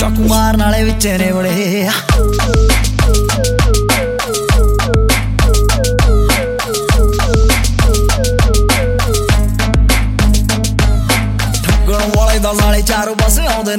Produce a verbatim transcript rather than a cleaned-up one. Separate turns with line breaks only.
ਚਾਕੂ ਮਾਰਨ ਵਾਲੇ ਵਿੱਚ ਨੇ ਬੜੇ ਠੱਗਣ ਵਾਲੇ ਦਾ ਨਾਲੇ ਚਾਰੋਂ ਪਾਸੇ ਆਉਂਦੇ